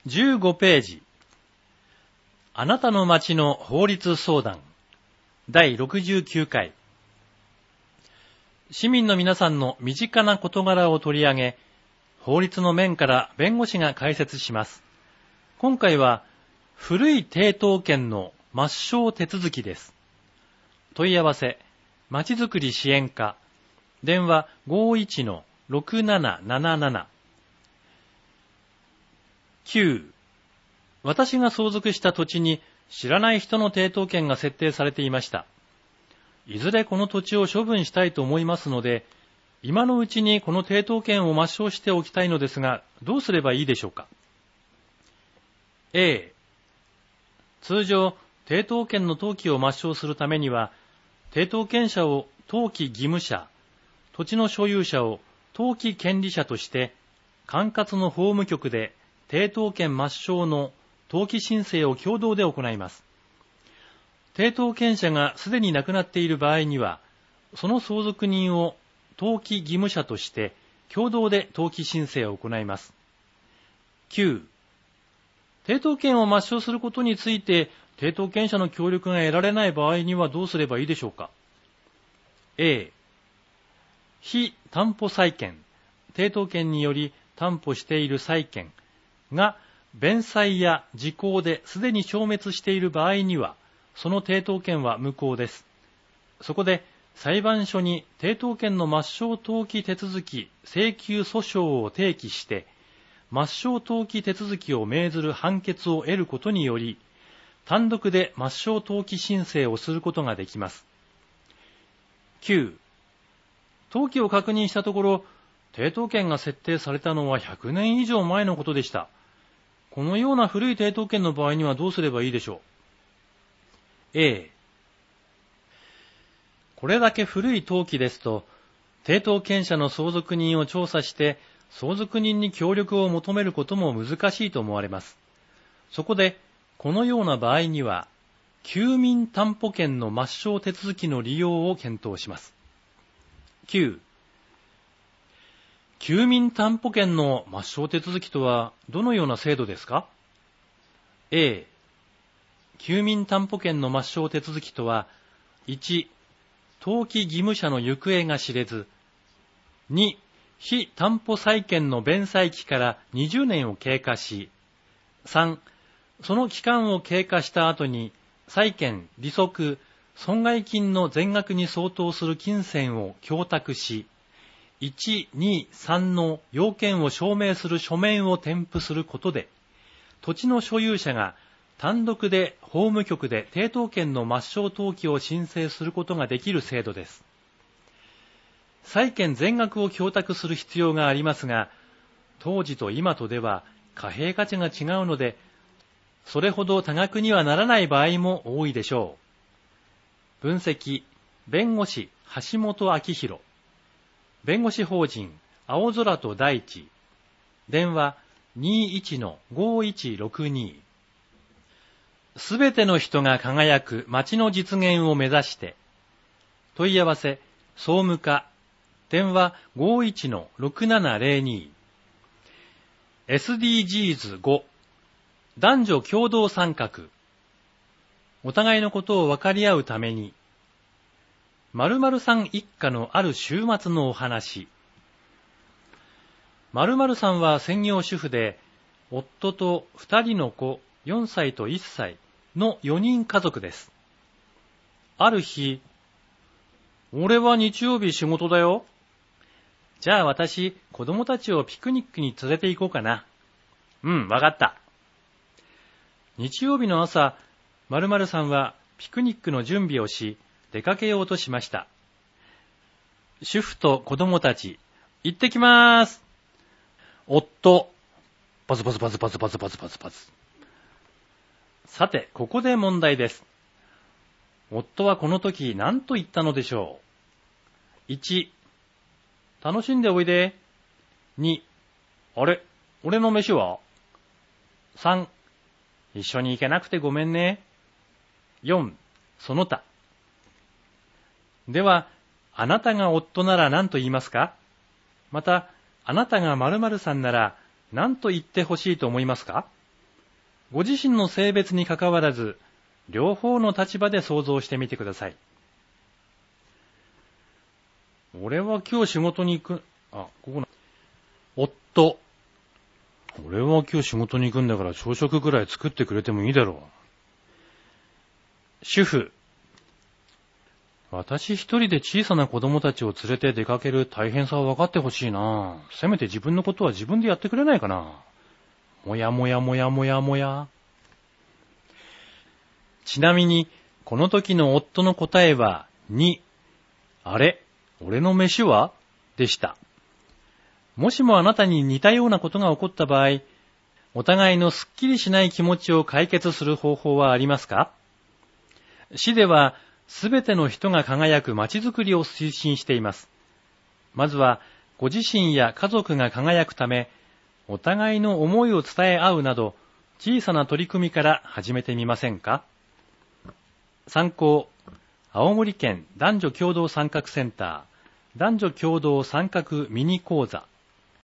15ページ。あなたの町の法律相談第69回。市民の皆さんの身近な事柄を取り上げ、法律の面から弁護士が解説します。今回は古い抵当権の抹消手続きです。問い合わせ、まちづくり支援課、電話 51-6777。9. 私が相続した土地に知らない人の抵当権が設定されていました。いずれこの土地を処分したいと思いますので、今のうちにこの抵当権を抹消しておきたいのですが、どうすればいいでしょうか。A. 通常、抵当権の登記を抹消するためには、抵当権者を登記義務者、土地の所有者を登記権利者として、管轄の法務局で抵当権抹消の登記申請を共同で行います。抵当権者がすでに亡くなっている場合には、その相続人を登記義務者として共同で登記申請を行います。9. 抵当権を抹消することについて、抵当権者の協力が得られない場合にはどうすればいいでしょうか。A. 非担保債権、抵当権により担保している債権が弁済や時効ですでに消滅している場合には、その抵当権は無効です。そこで裁判所に抵当権の抹消登記手続き請求訴訟を提起して、抹消登記手続きを命ずる判決を得ることにより、単独で抹消登記申請をすることができます。9. 登記を確認したところ、抵当権が設定されたのは100年以上前のことでした。このような古い抵当権の場合にはどうすればいいでしょう。A. これだけ古い登記ですと、抵当権者の相続人を調査して、相続人に協力を求めることも難しいと思われます。そこで、このような場合には、休眠担保権の抹消手続きの利用を検討します。9. 休眠担保権の抹消手続きとはどのような制度ですか。 A. 休眠担保権の抹消手続きとは、1. 登記義務者の行方が知れず、2. 非担保債権の弁済期から20年を経過し、3. その期間を経過した後に、債権、利息、損害金の全額に相当する金銭を供託し、1、2、3の要件を証明する書面を添付することで、土地の所有者が単独で法務局で抵当権の抹消登記を申請することができる制度です。債権全額を供託する必要がありますが、当時と今とでは貨幣価値が違うので、それほど多額にはならない場合も多いでしょう。分析、弁護士橋本明弘、弁護士法人青空と大地、電話 21-5162。 すべての人が輝く街の実現を目指して。問い合わせ総務課、電話 51-6702。 SDGs5、男女共同参画。お互いのことを分かり合うために。〇〇さん一家のある週末のお話。〇〇さんは専業主婦で、夫と2人の子4歳と1歳の4人家族です。ある日、俺は日曜日仕事だよ。じゃあ私、子供たちをピクニックに連れて行こうかな。わかった。日曜日の朝、〇〇さんはピクニックの準備をし、出かけようとしました。主婦と子供たち、行ってきまーす。夫、バズバズバズバズバズバズバズバズ。さて、ここで問題です。夫はこの時何と言ったのでしょう。1、楽しんでおいで。2、あれ、俺の飯は。3、一緒に行けなくてごめんね。4、その他。では、あなたが夫なら何と言いますか。また、あなたが〇〇さんなら何と言ってほしいと思いますか。 ご自身の性別にかかわらず、両方の立場で想像してみてください。俺は今日仕事に行く、夫。俺は今日仕事に行くんだから朝食ぐらい作ってくれてもいいだろう。主婦。私一人で小さな子供たちを連れて出かける大変さは分かってほしいな。せめて自分のことは自分でやってくれないかな。もやもやもやもやもや。ちなみに、この時の夫の答えは2。あれ？俺の飯は？でした。もしもあなたに似たようなことが起こった場合、お互いのすっきりしない気持ちを解決する方法はありますか？市では、すべての人が輝く街づくりを推進しています。まずは、ご自身や家族が輝くため、お互いの思いを伝え合うなど、小さな取り組みから始めてみませんか？参考、青森県男女共同参画センター、男女共同参画ミニ講座。